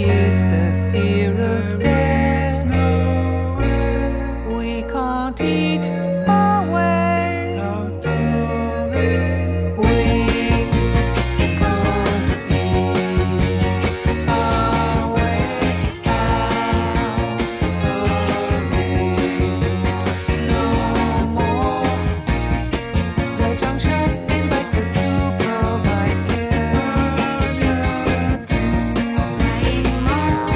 is the fear of death. We can't eat our way. We can't eat our way out of it no more. The junction invites us to provide care.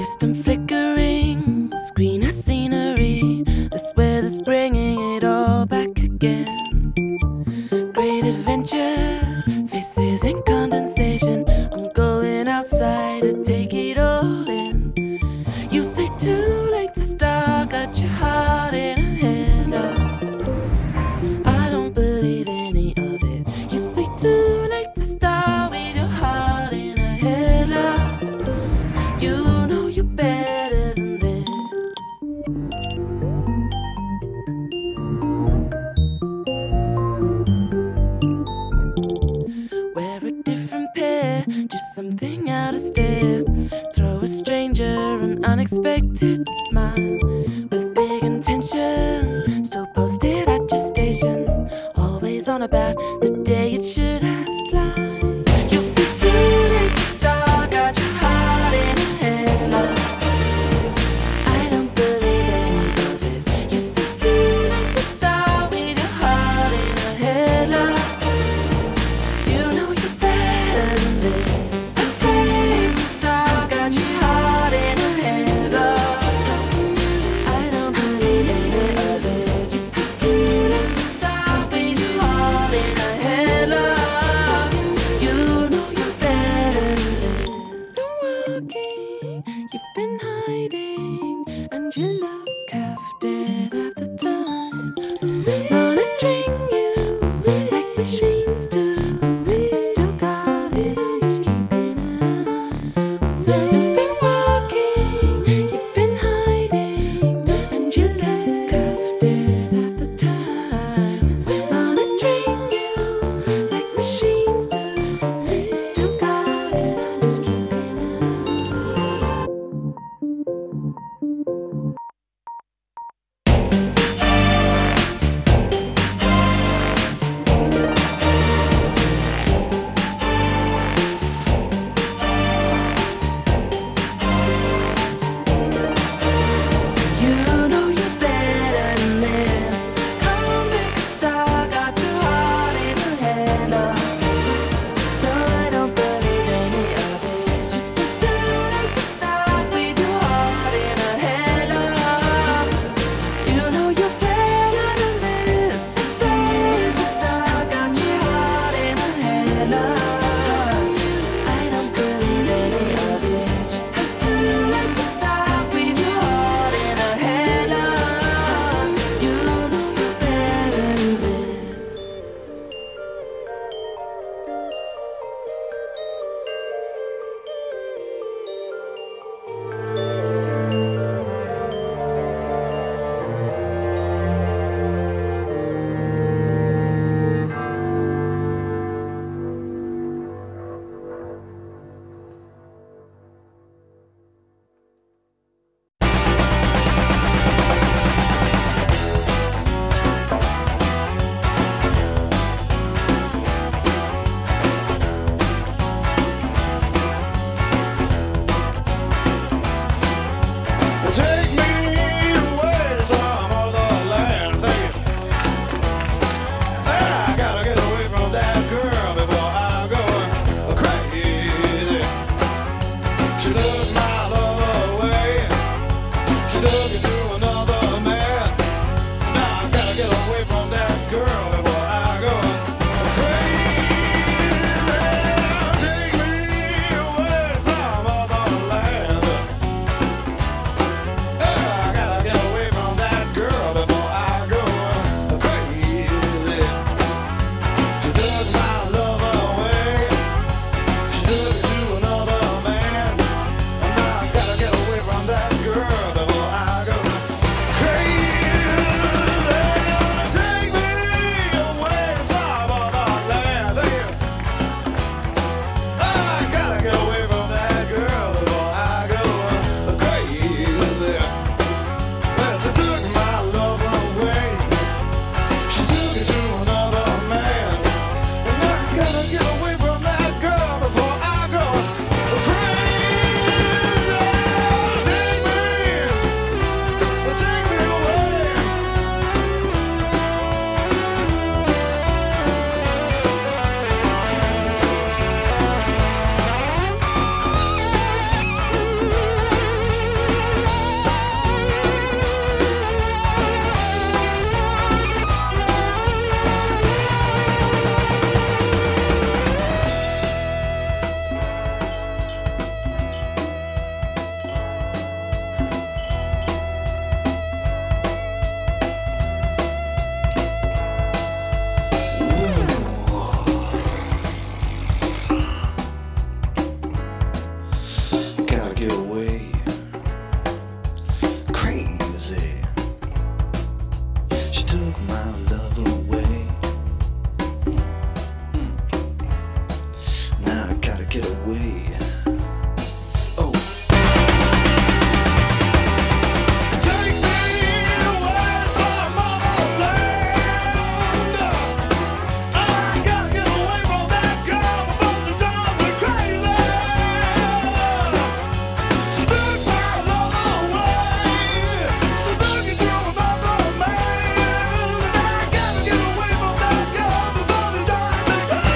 distant flickering screen of scenery. This weather's bringing it all back again. Great adventures, faces in condensation. I'm going outside to take it all in. You say too late to start, got your heart in a headlock. I don't believe any of it. You say too late to start with your heart in a headlock. You know you're better than this. Wear a different pair, do something out of step. Throw a stranger an unexpected smile. With big intention, still posted at your station. Always on about the day it should have fly. You say too late to start, got your heart in a headlock. I don't believe any of it. You say too late to start with your heart in a headlock. You know you're better than this. Afraid to start. get away. Oh. Take me away some other land. I gotta get away from that girl before she drives me crazy. So take my love away. So look at you another man. And I gotta get away from that girl before she drives me crazy.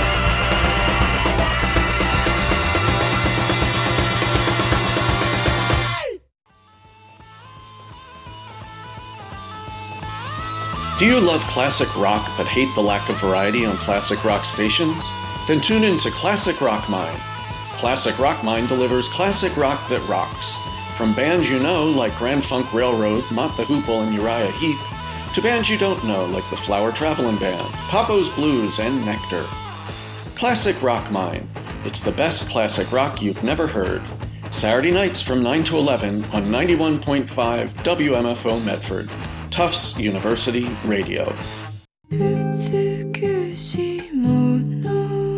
Do you love classic rock but hate the lack of variety on classic rock stations? Then tune in to Classic Rock Mind. Classic Rock Mind delivers classic rock that rocks. From bands you know like Grand Funk Railroad, Mott the Hoople, and Uriah Heep, to bands you don't know like the Flower Traveling Band, Papo's Blues, and Nectar. Classic Rock Mind. It's the best classic rock you've never heard. Saturday nights from 9 to 11 on 91.5 WMFO Medford. Tufts University Radio. 美しいもの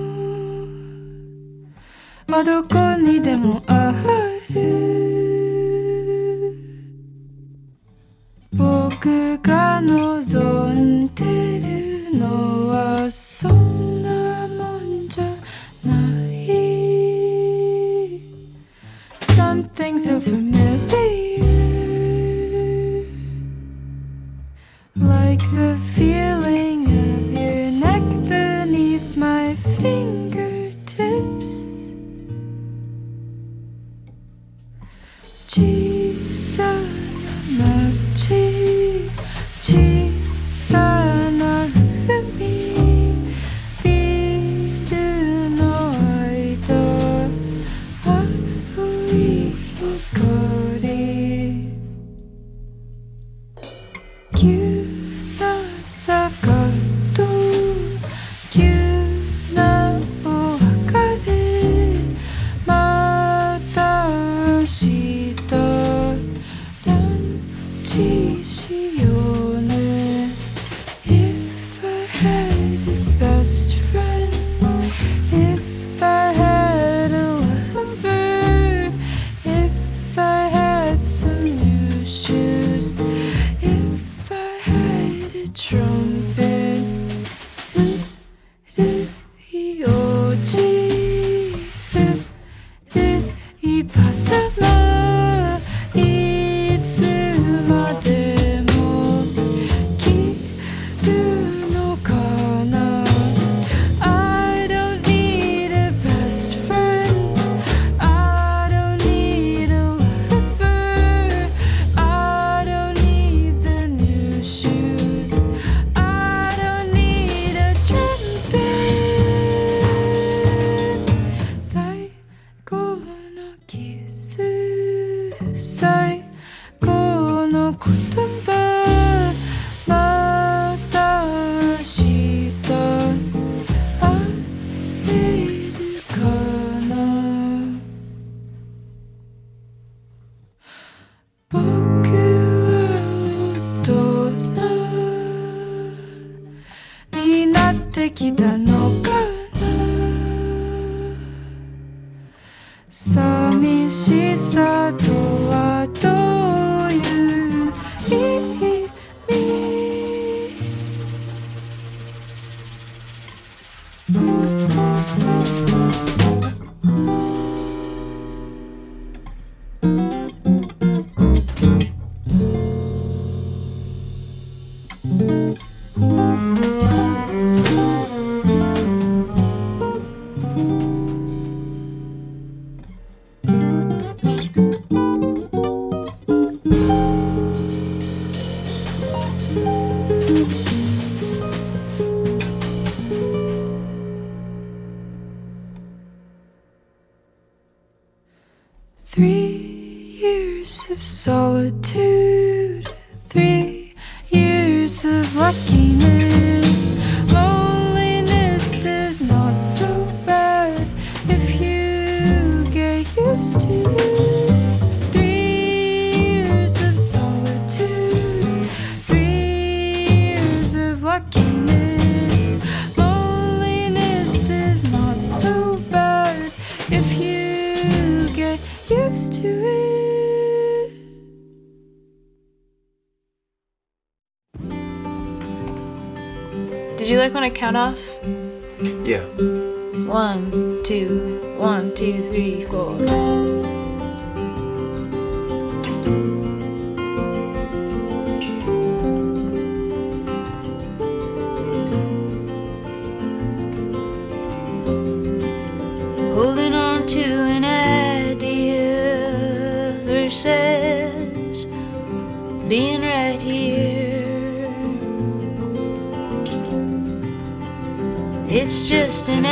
はどこにでもある僕が望んでるのはそんなもんじゃない Something so familiar,Like the feeling of your neck beneath my fingertips 小さな街小さな海ビルの間青い光急な坂と急なお別れまた明日ランチしようね If I had a best friend If I had a lover If I had some new shoes If I had a trumpet,いいパジャマいつまでも着るのかな I don't need a best friend I don't need a lover I don't need the new shoes I don't need a trumpet 最後のキス最後の言葉また明日会えるかな僕は大人になってきたのかな寂しさとはどういう意味 3 years of solitude 3 years of luckiness Loneliness is not so bad if you get used to it 3 years of solitude 3 years of luckiness Loneliness is not so bad if voice to it. Did you like when I count off? Yeah. 1, 2, 1, 2, 3, 4. Holding on to an idea versus being right here. It's just an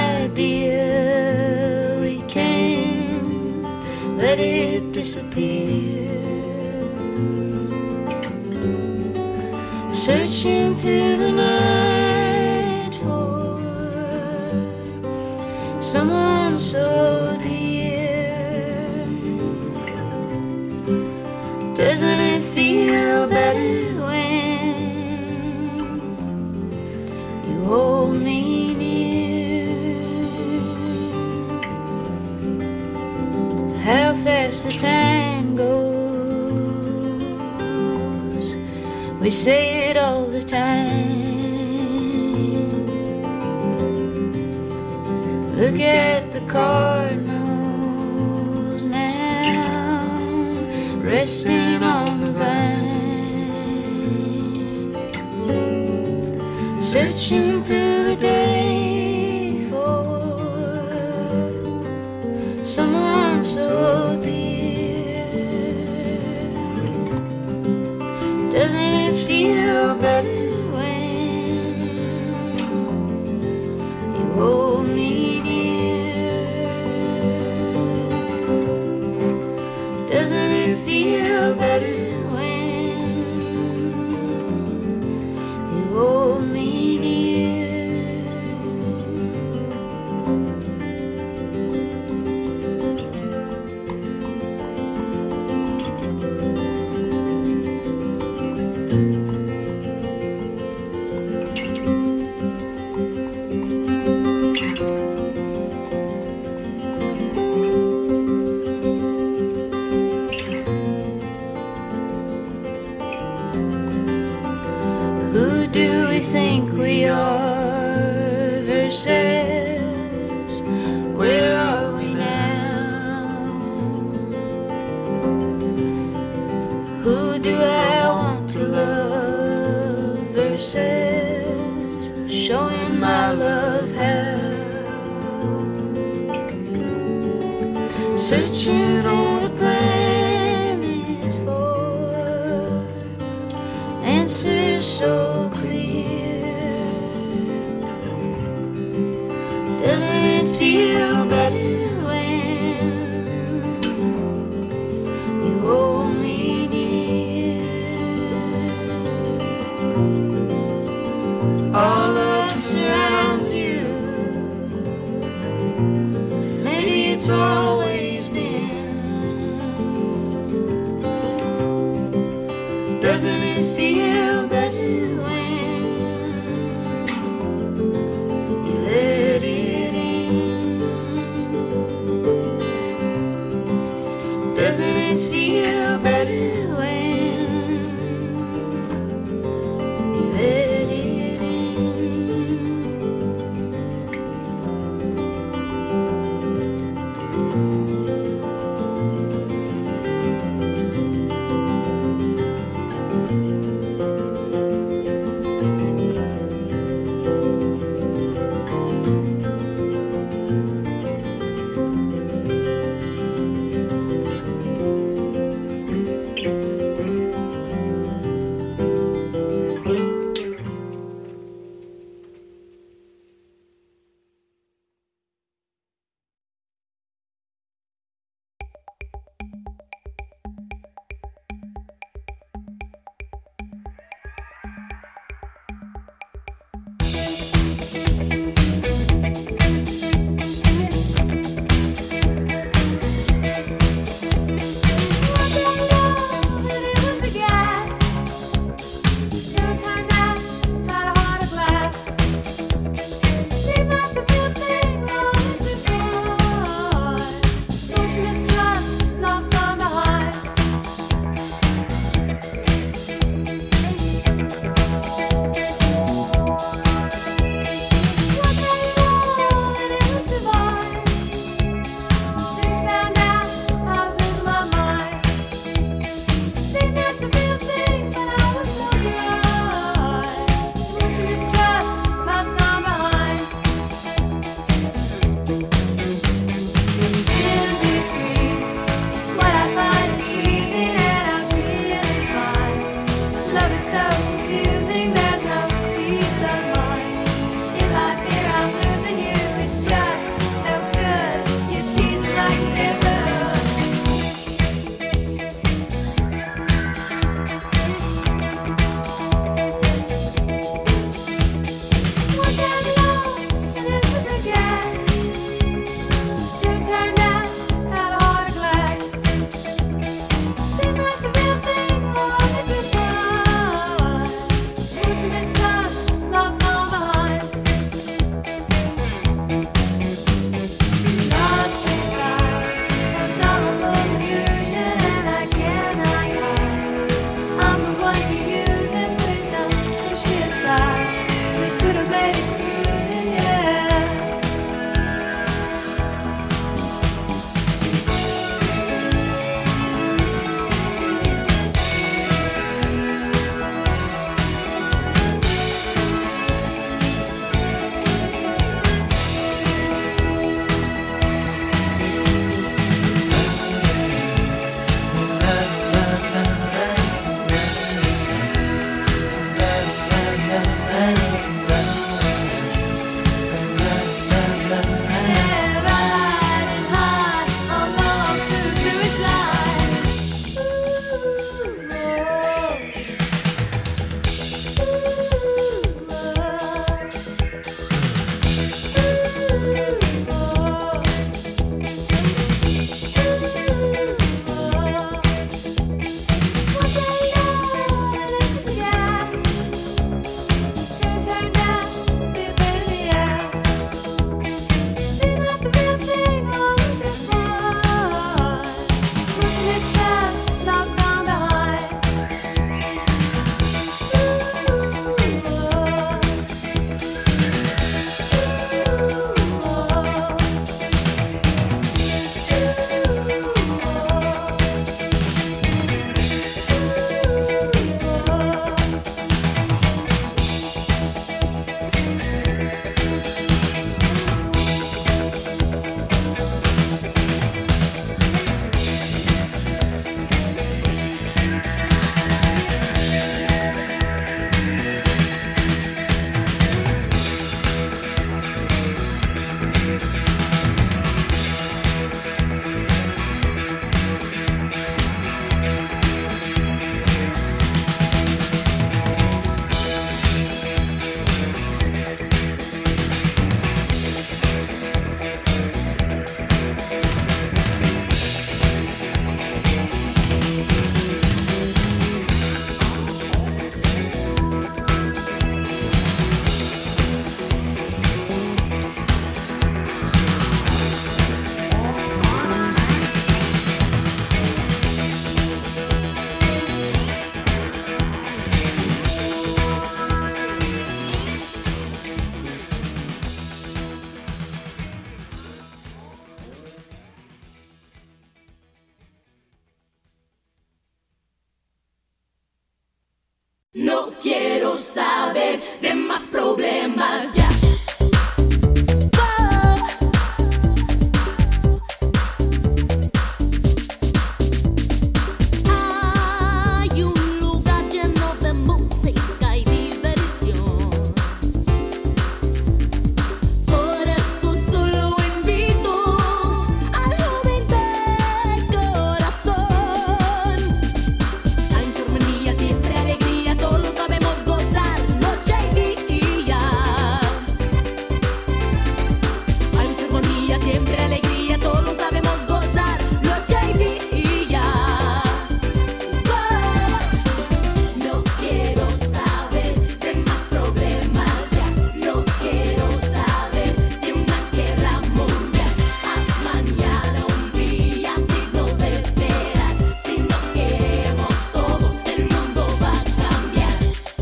idea, we can't let it disappear. Searching through the night for someone so dear. Doesn't it feel better when you hold me near? How fast the time goes, we say it all the time. Look at the cardinals now, resting on the vine, searching through the day for someone so dear. Doesn't it feel better when you hold me? Doesn't it feel better when you hold me near? Who do we think we are versus where are we now? Who do I want to love versus showing my love how? Searching through the planet for answers so clear. Doesn't it feel better when you hold me near? All love surrounds you. Maybe it's always been. Doesn't it feel better when you let it in? Doesn't it feel better when you let it quiero saber de más problemas ya. Hay un lugar lleno de música y diversión. Por eso solo invito al joven del corazón. Hay mucha armonía, siempre alegría, solo sabemos gozar noche y día. Hay mucha armonía, siempre alegría, solo sabemos gozar noche y día. No quiero saber de más problemas ya. No quiero saber de una guerra mundial. Haz mañana un día digno de esperar. Si nos queremos todos, el mundo va a cambiar.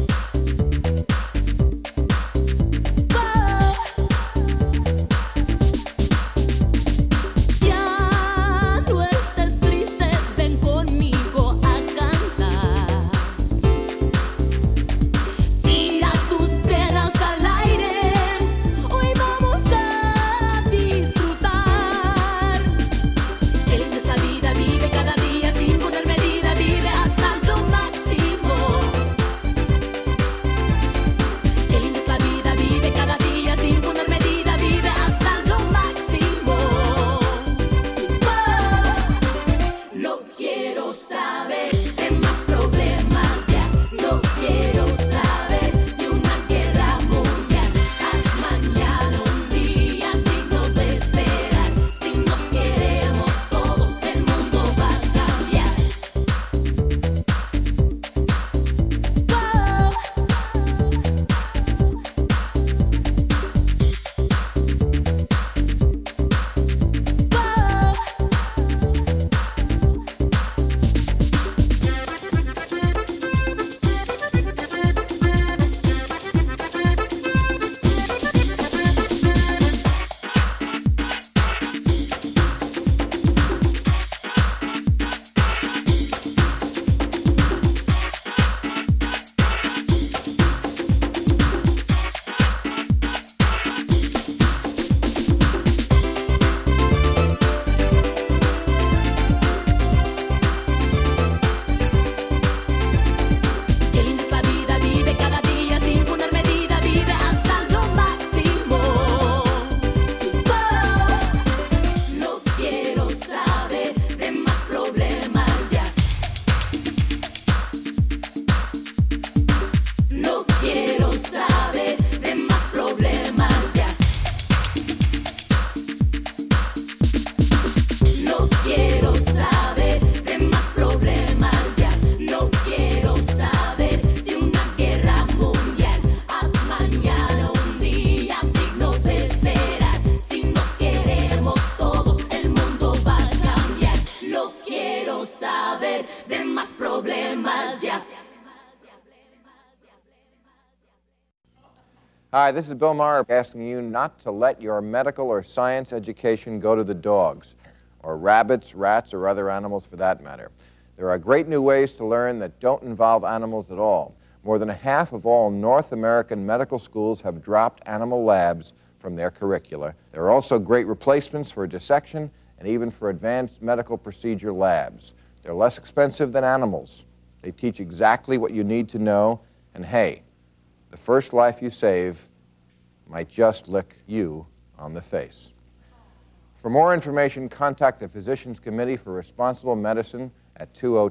Ya no estés triste, ven conmigo a cantar. Tira tus penas al aire, hoy vamos a disfrutar. Qué linda es la vida, vive cada día sin poner medida, vive hasta lo máximo. Qué linda es la vida, vive cada día sin poner medida, vive hasta lo máximo. No quiero saber de más problemas ya. No quiero saber de una guerra mundial. Haz mañana un día digno de esperar. Si nos queremos todos, el mundo va a cambiar. Qué linda es la vida, vive cada día sin poner medida, vive hasta lo máximo. No quiero saber de más problemas ya. No quiero saber de más problemas ya. No quiero saber de más problemas ya. No quiero saber de una guerra mundial. Haz mañana un día digno de esperar. Si nos queremos todos, el mundo va a cambiar. No quiero saber de más problemas ya. Hi, this is Bill Maher asking you not to let your medical or science education go to the dogs, or rabbits, rats, or other animals for that matter. There are great new ways to learn that don't involve animals at all. More than half of all North American medical schools have dropped animal labs from their curricula. There are also great replacements for dissection and even for advanced medical procedure labs. They're less expensive than animals. They teach exactly what you need to know, and hey, the first life you save might just lick you on the face. For more information, contact the Physicians Committee for Responsible Medicine at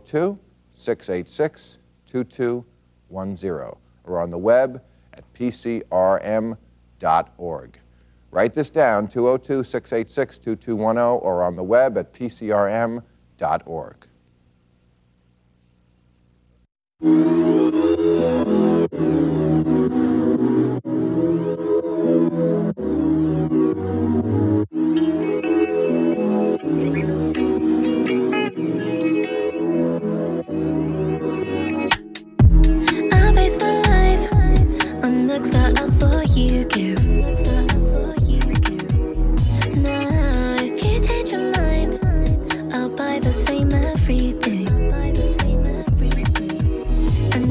202-686-2210 or on the web at pcrm.org. Write this down, 202-686-2210 or on the web at pcrm.org. I base my life on looks that I saw you give. Now, if you change your mind, I'll buy the same everything. And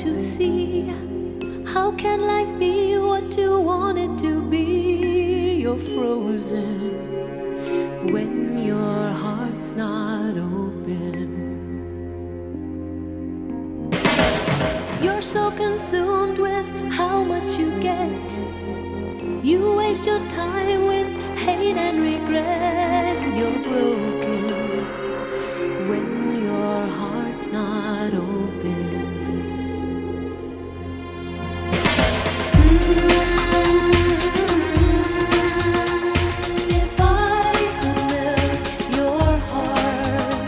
to see. How can life be what you want it to be? You're frozen when your heart's not open. You're so consumed with how much you get. You waste your time with hate and regret. You're broken when your heart's not open. If I could melt your heart,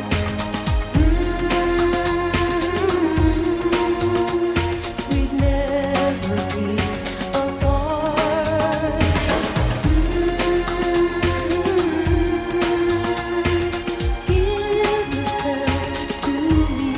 we'd never be apart. Give yourself to me.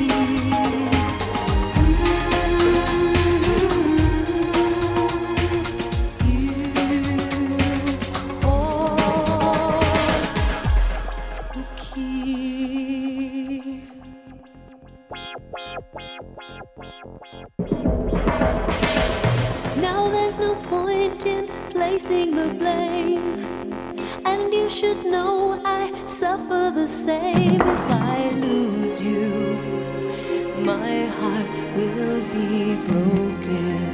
Now there's no point in placing the blame, and you should know I suffer the same. If I lose you, my heart will be broken.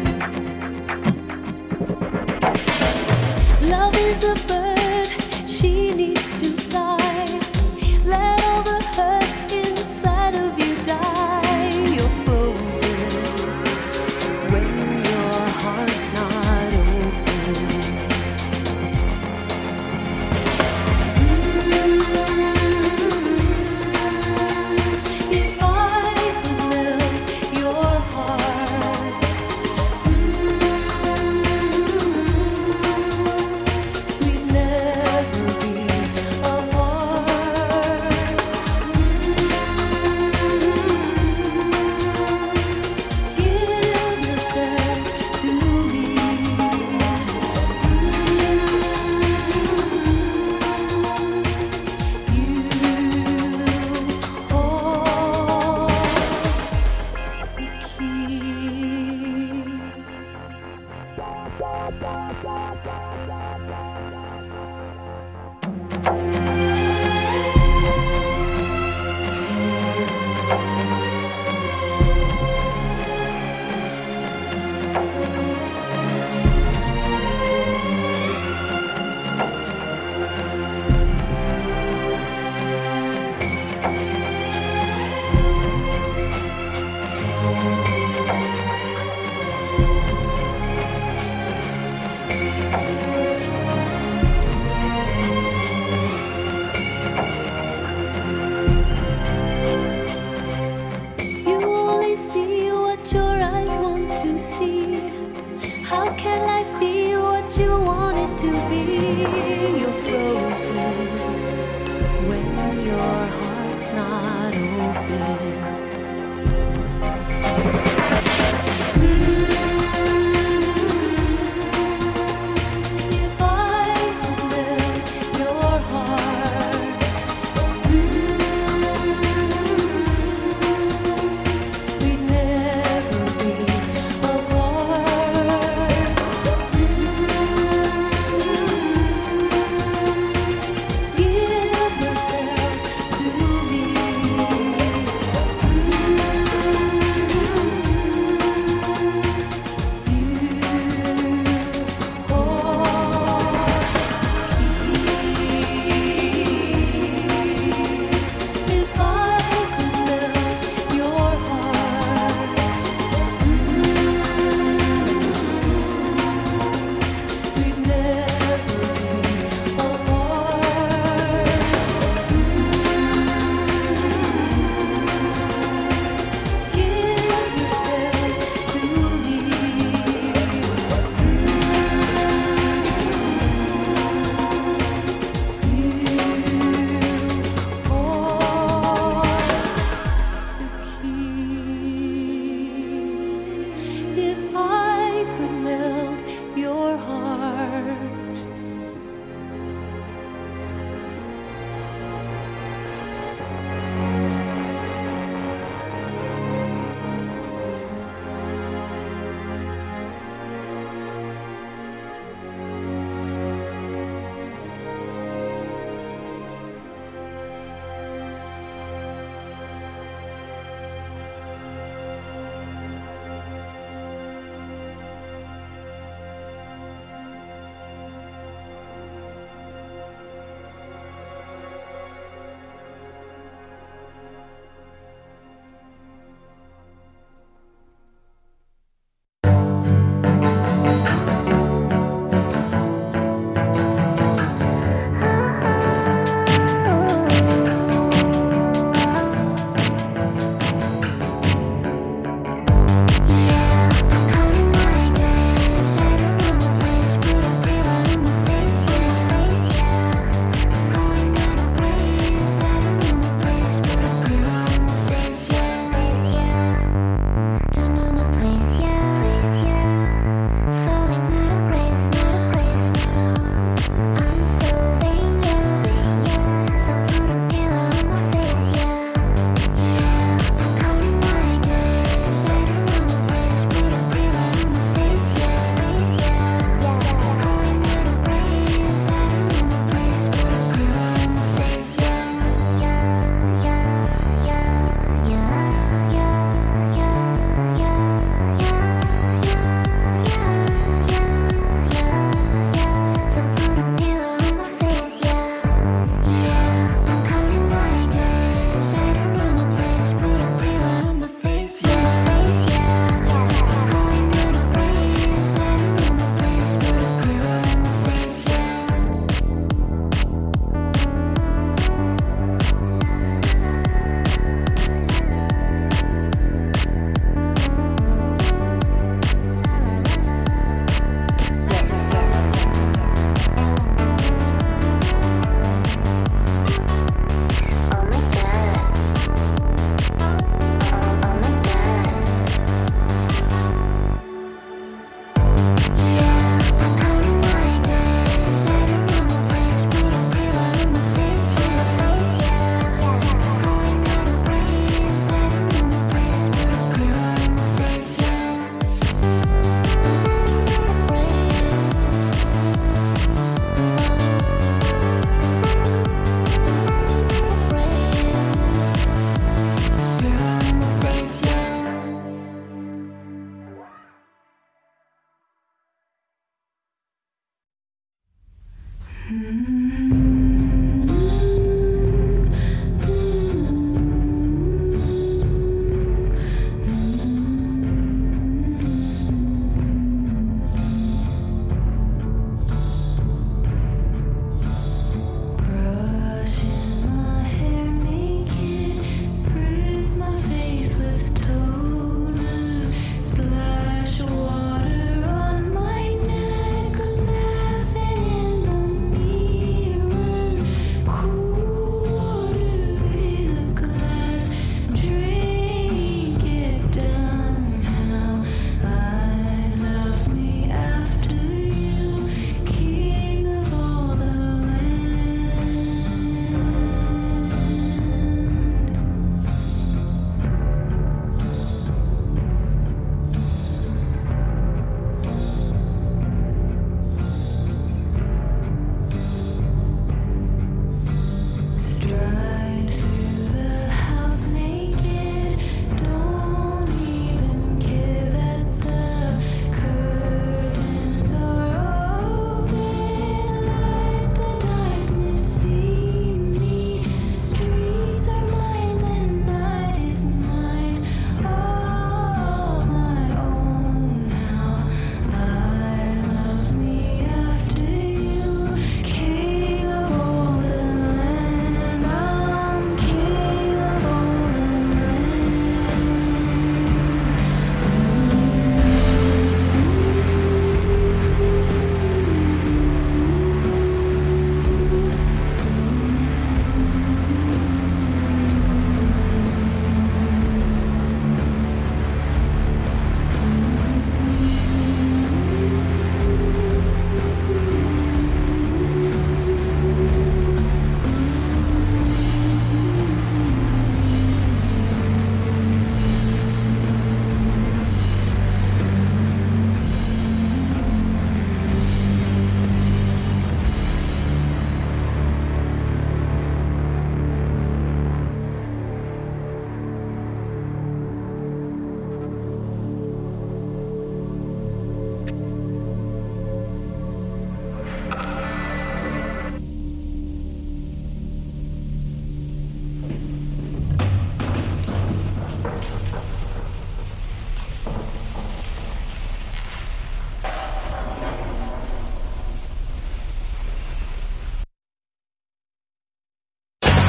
Love is a bird, she needs to fly. Let all the hurt inside of you die. You're frozen when your heart's not open. If I could melt your heart, we'd never be apart. Give yourself to me. You hold the key. You only see what your eyes want to see. How can life be what you want it to be? You're frozen when your heart's not open. If I could melt your heart, we'd never be apart.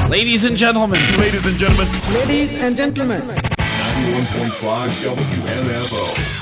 Ladies and gentlemen. Ladies and gentlemen. Ladies and gentlemen. 91.5 WMFO.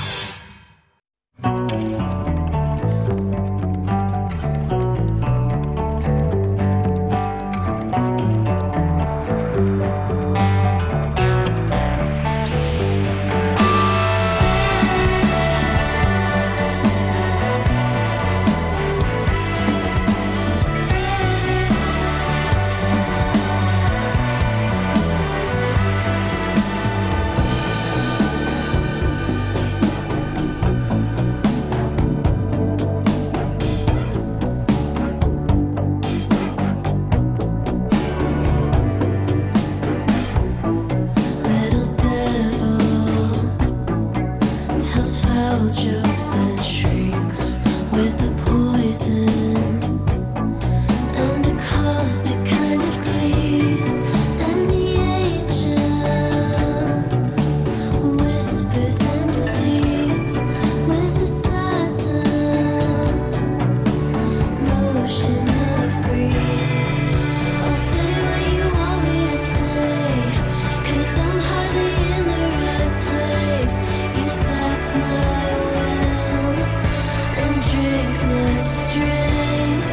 Little devil tells foul jokes and shrieks with a poison and a caustic kind of glee. And the agent whispers and pleads with a certain notion of greed. I'll say what you want me to say, 'cause I'm hardly in the right place. You sap my will and drink my strength.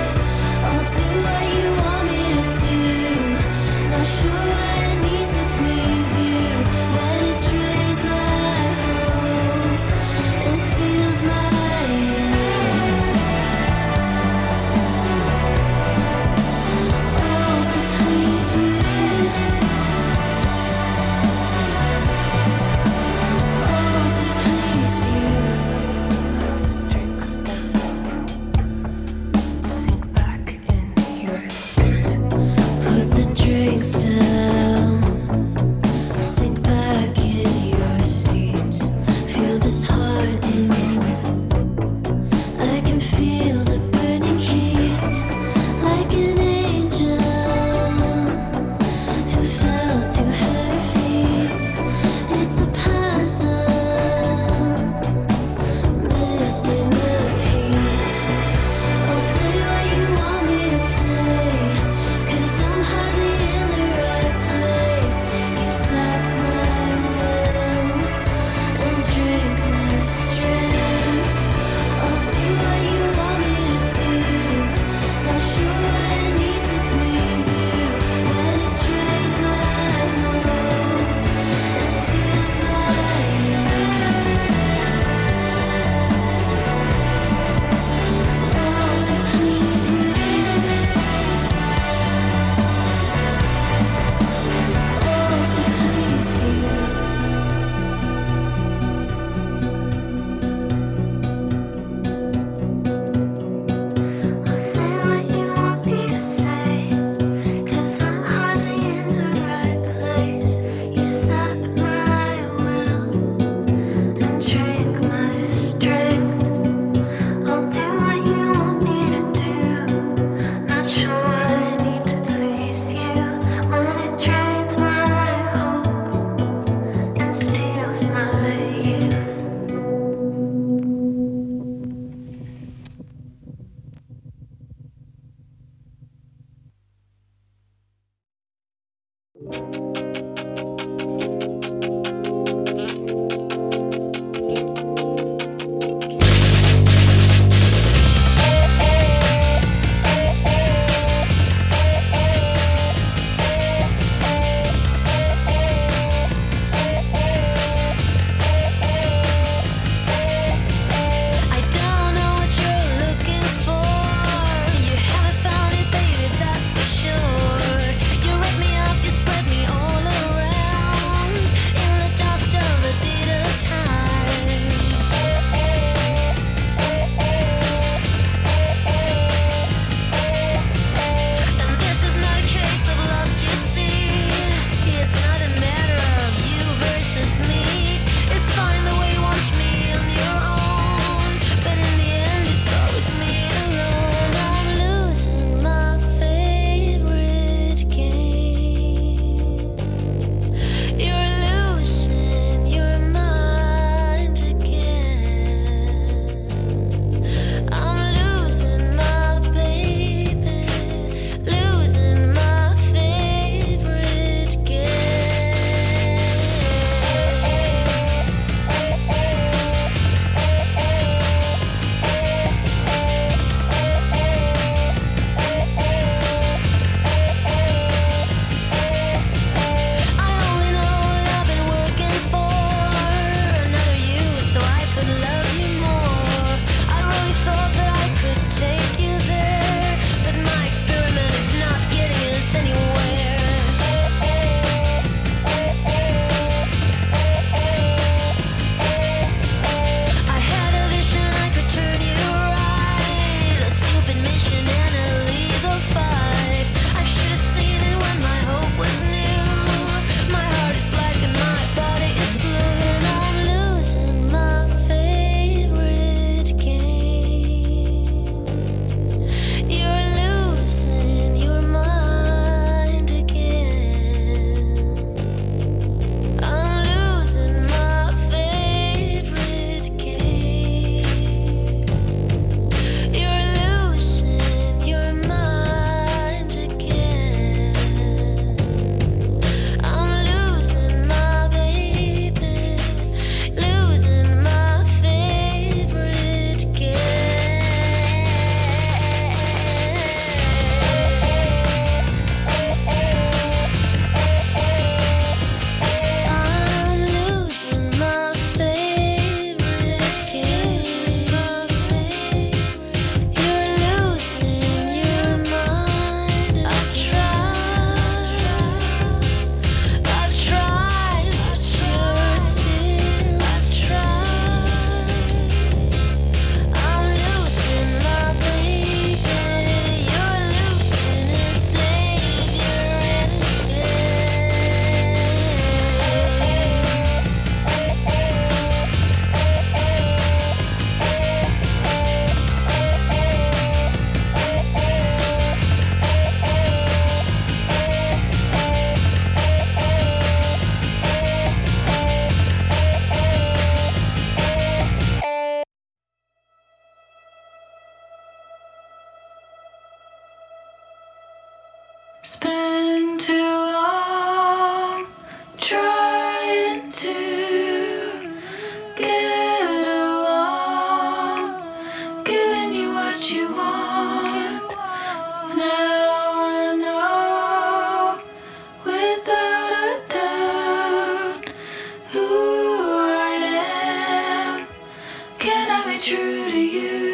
Spend too long trying to get along, giving you what you want. Now I know without a doubt who I am. Can I be true to you?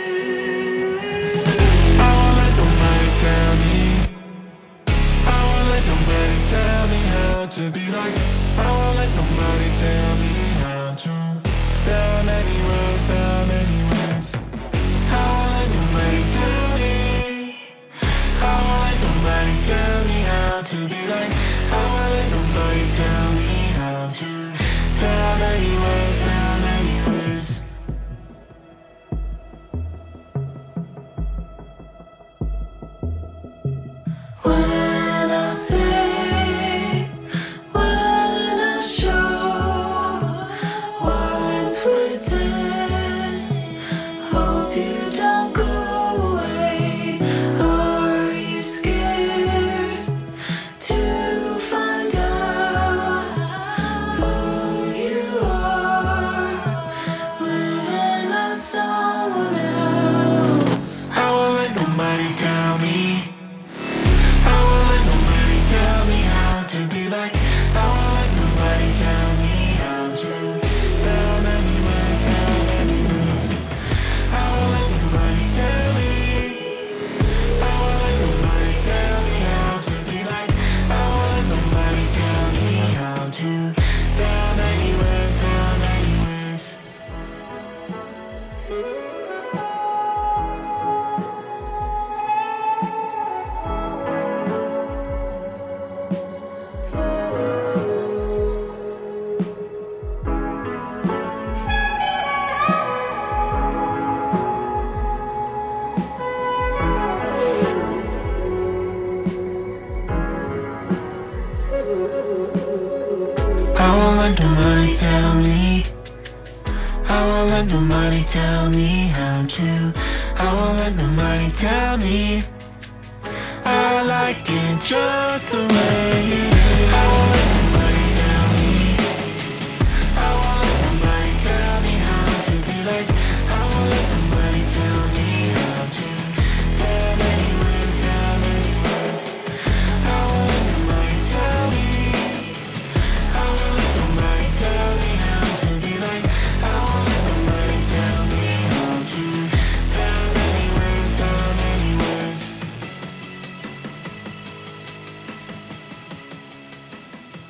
I won't let nobody tell me. I won't let nobody tell me how to be like. I won't let nobody tell me how to. There are many ways, there are many ways. I won't let nobody tell me. I won't let nobody tell me how to be like. I won't let nobody tell me how to. There are many ways, there are many ways. When I say, when I show what's within, hope you don't go away. Are you scared to find out who you are, living as someone else? I won't let nobody tell me. I won't let nobody tell me how to be like. I won't let nobody tell me how to. There are many ways, there are many ways. I won't let nobody tell me. I won't let nobody tell me how to be like. I won't let nobody tell me how to. There are many ways, there are many ways. I won't let nobody tell me. I won't let nobody tell me how to. I won't let nobody tell me. I like it just the way it is. I won't let nobody tell me. I won't let nobody tell me how to be like. I won't let nobody tell me how to. There are many ways, there are many ways. I won't let nobody tell me. I won't let nobody tell me how to be like. I won't let nobody tell me how to. There are many ways, there are many ways.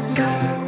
so